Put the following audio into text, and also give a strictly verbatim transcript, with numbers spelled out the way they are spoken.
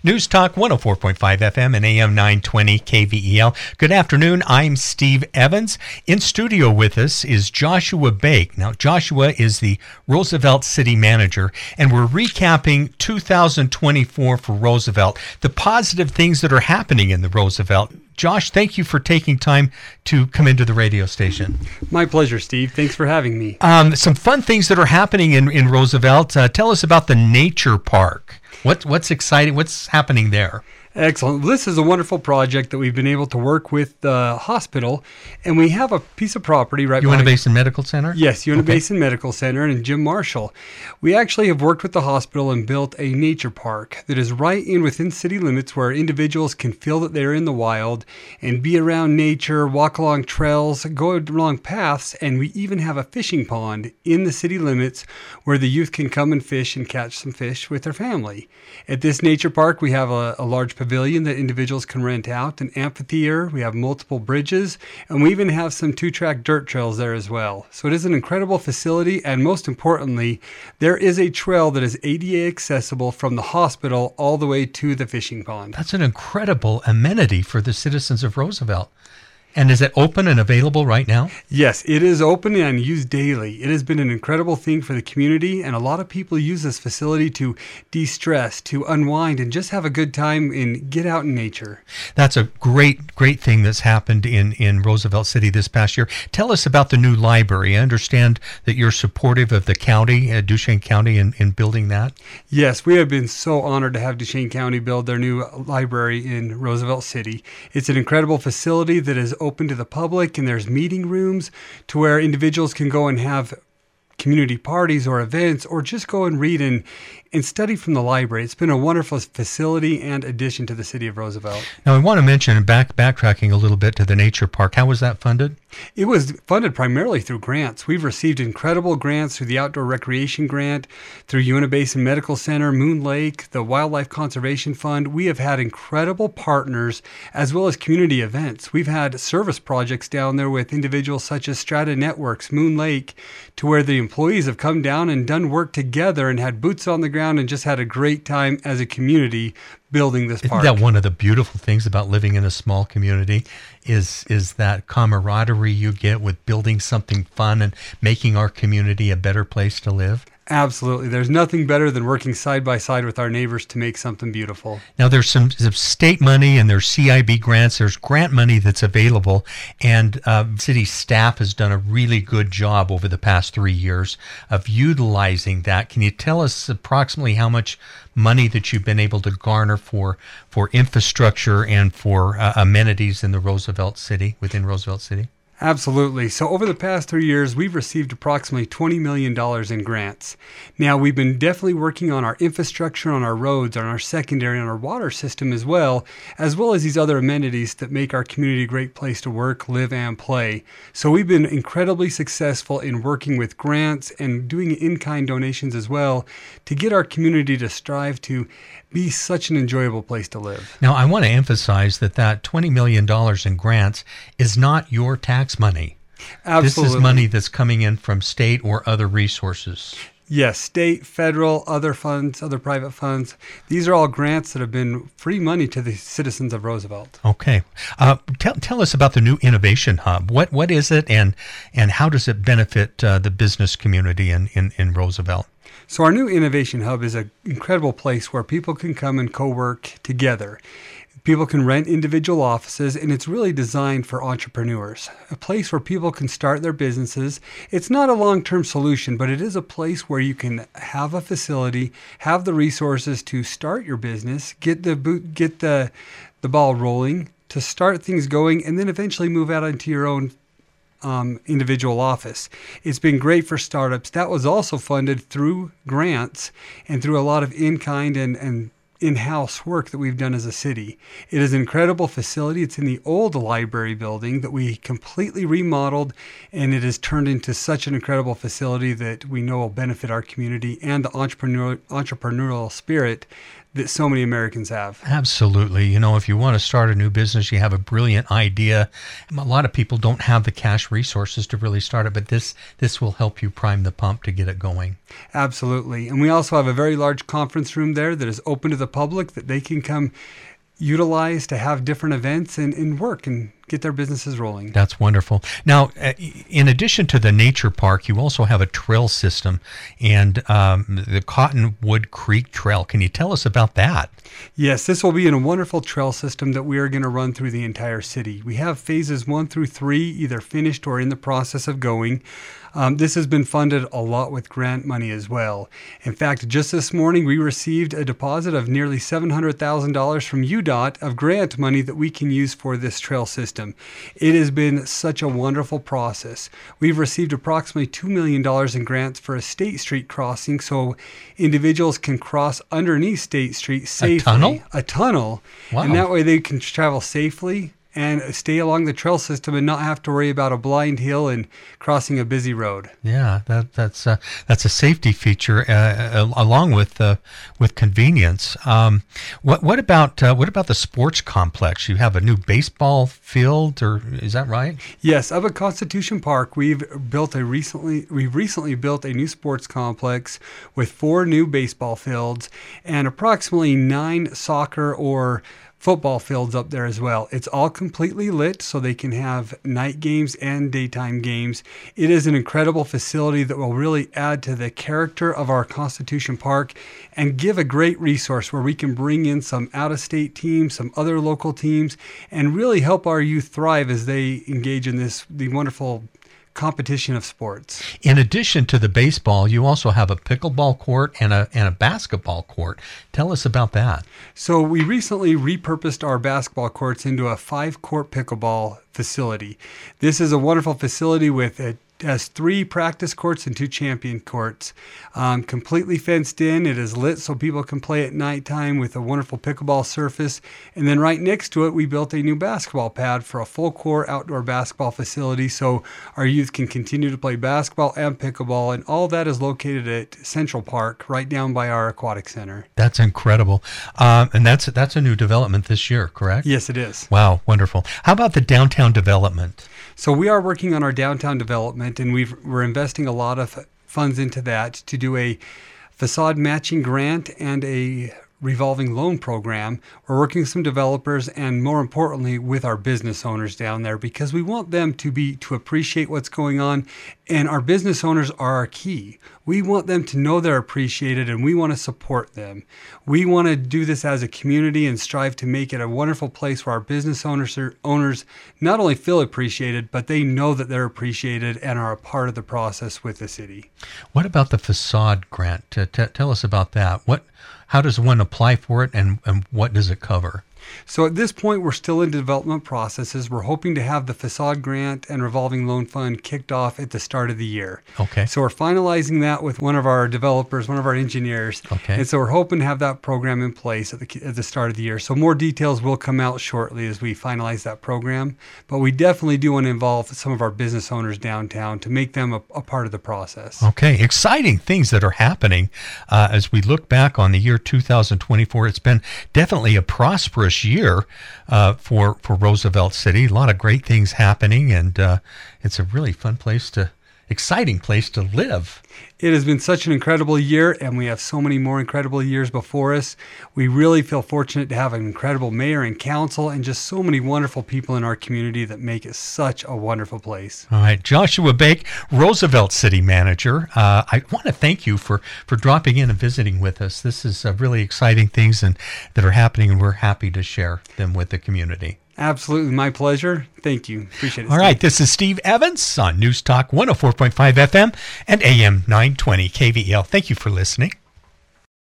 News Talk one oh four point five F M and A M nine twenty K V E L. Good afternoon. I'm Steve Evans. In studio with us is Joshua Bake. Now, Joshua is the Roosevelt City Manager, and we're recapping two thousand twenty-four for Roosevelt, the positive things that are happening in the Roosevelt. Josh, thank you for taking time to come into the radio station. My pleasure, Steve. Thanks for having me. Um, some fun things that are happening in, in Roosevelt. Uh, tell us about the Nature Park. What, what's exciting? What's happening there? Excellent. This is a wonderful project that we've been able to work with the hospital, and we have a piece of property right Uinta behind. Basin Medical Center? Yes, Uinta Okay. Basin Medical Center and Jim Marshall. We actually have worked with the hospital and built a nature park that is right in within city limits where individuals can feel that they're in the wild and be around nature, walk along trails, go along paths, and we even have a fishing pond in the city limits where the youth can come and fish and catch some fish with their family. At this nature park, we have a, a large pavilion that individuals can rent out, an amphitheater, we have multiple bridges, and we even have some two-track dirt trails there as well. So it is an incredible facility, and most importantly, there is a trail that is A D A accessible from the hospital all the way to the fishing pond. That's an incredible amenity for the citizens of Roosevelt. And is it open and available right now? Yes, it is open and used daily. It has been an incredible thing for the community, and a lot of people use this facility to de-stress, to unwind, and just have a good time and get out in nature. That's a great, great thing that's happened in, in Roosevelt City this past year. Tell us about the new library. I understand that you're supportive of the county, uh, Duchesne County, in, in building that. Yes, we have been so honored to have Duchesne County build their new library in Roosevelt City. It's an incredible facility that is open to the public, and there's meeting rooms to where individuals can go and have community parties or events, or just go and read and, and study from the library. It's been a wonderful facility and addition to the city of Roosevelt. Now, I want to mention, back backtracking a little bit to the Nature Park, how was that funded? It was funded primarily through grants. We've received incredible grants through the Outdoor Recreation Grant, through Uinta Basin Medical Center, Moon Lake, the Wildlife Conservation Fund. We have had incredible partners as well as community events. We've had service projects down there with individuals such as Strata Networks, Moon Lake, to where the employees have come down and done work together and had boots on the ground and just had a great time as a community building this park. Isn't that one of the beautiful things about living in a small community is is that camaraderie you get with building something fun and making our community a better place to live? Absolutely. There's nothing better than working side by side with our neighbors to make something beautiful. Now, there's some, some state money and there's C I B grants. There's grant money that's available, and uh, city staff has done a really good job over the past three years of utilizing that. Can you tell us approximately how much money that you've been able to garner for for infrastructure and for uh, amenities in the Roosevelt City, within Roosevelt City? Absolutely. So over the past three years, we've received approximately twenty million dollars in grants. Now, we've been definitely working on our infrastructure, on our roads, on our secondary, on our water system as well, as well as these other amenities that make our community a great place to work, live, and play. So we've been incredibly successful in working with grants and doing in-kind donations as well to get our community to strive to be such an enjoyable place to live. Now, I want to emphasize that that twenty million dollars in grants is not your tax money. Absolutely. This is money that's coming in from state or other resources. Yes, state, federal, other funds, other private funds. These are all grants that have been free money to the citizens of Roosevelt. Okay. Uh, tell, tell us about the new Innovation Hub. What What is it, and, and how does it benefit uh, the business community in, in, in Roosevelt? So our new Innovation Hub is an incredible place where people can come and co-work together. People can rent individual offices, and it's really designed for entrepreneurs, a place where people can start their businesses. It's not a long-term solution, but it is a place where you can have a facility, have the resources to start your business, get the boot, get the the ball rolling, to start things going, and then eventually move out into your own Um, individual office. It's been great for startups. That was also funded through grants and through a lot of in-kind and, and in-house work that we've done as a city. It is an incredible facility. It's in the old library building that we completely remodeled, and it has turned into such an incredible facility that we know will benefit our community and the entrepreneurial, entrepreneurial spirit that so many Americans have. Absolutely. You know, if you want to start a new business, you have a brilliant idea. A lot of people don't have the cash resources to really start it, but this this will help you prime the pump to get it going. Absolutely. And we also have a very large conference room there that is open to the public that they can come utilize to have different events and, and work and get their businesses rolling. That's wonderful. Now, uh, in addition to the nature park, you also have a trail system and um, the Cottonwood Creek Trail. Can you tell us about that? Yes, this will be in a wonderful trail system that we are going to run through the entire city. We have phases one through three either finished or in the process of going. Um, this has been funded a lot with grant money as well. In fact, just this morning, we received a deposit of nearly seven hundred thousand dollars from U D O T of grant money that we can use for this trail system. It has been such a wonderful process. We've received approximately two million dollars in grants for a State Street crossing so individuals can cross underneath State Street safely. A tunnel? A tunnel. Wow. And that way they can travel safely and stay along the trail system and not have to worry about a blind hill and crossing a busy road. Yeah, that that's uh, that's a safety feature uh, along with uh, with convenience. Um, what what about uh, what about the sports complex? You have a new baseball field, or is that right? Yes, up at Constitution Park, we've built a recently we've recently built a new sports complex with four new baseball fields and approximately nine soccer or football fields up there as well. It's all completely lit so they can have night games and daytime games. It is an incredible facility that will really add to the character of our Constitution Park and give a great resource where we can bring in some out-of-state teams, some other local teams, and really help our youth thrive as they engage in this the wonderful competition of sports. In addition to the baseball, you also have a pickleball court and a and a basketball court. Tell us about that. So we recently repurposed our basketball courts into a five-court pickleball facility. This is a wonderful facility with a has three practice courts and two champion courts, um, completely fenced in. It is lit so people can play at nighttime with a wonderful pickleball surface. And then right next to it, we built a new basketball pad for a full court outdoor basketball facility so our youth can continue to play basketball and pickleball. And all that is located at Central Park, right down by our aquatic center. That's incredible. Um, and that's that's a new development this year, correct? Yes, it is. Wow, wonderful. How about the downtown development? So we are working on our downtown development, and we've, we're investing a lot of funds into that to do a facade matching grant and a revolving loan program. We're working with some developers and, more importantly, with our business owners down there because we want them to be to appreciate what's going on, and our business owners are our key. We want them to know they're appreciated, and we want to support them. We want to do this as a community and strive to make it a wonderful place where our business owners are, owners not only feel appreciated, but they know that they're appreciated and are a part of the process with the city. What about the facade grant? T- t- tell us about that. What, how does one apply for it, and, and what does it cover? So at this point, we're still in development processes. We're hoping to have the facade grant and revolving loan fund kicked off at the start of the year. Okay. So we're finalizing that with one of our developers, one of our engineers. Okay. And so we're hoping to have that program in place at the at the start of the year. So more details will come out shortly as we finalize that program. But we definitely do want to involve some of our business owners downtown to make them a, a part of the process. Okay. Exciting things that are happening uh, as we look back on the year two thousand twenty-four. It's been definitely a prosperous year uh, for for Roosevelt City. A lot of great things happening, and uh, it's a really fun place to, exciting place to live. It has been such an incredible year, and we have so many more incredible years before us. We really feel fortunate to have an incredible mayor and council and just so many wonderful people in our community that make it such a wonderful place. All right, Joshua Bake, Roosevelt City Manager. Uh, I want to thank you for, for dropping in and visiting with us. This is uh, really exciting things and that are happening, and we're happy to share them with the community. Absolutely. My pleasure. Thank you. Appreciate it. All right. This is Steve Evans on News Talk one oh four point five F M and A M nine twenty K V E L. Thank you for listening.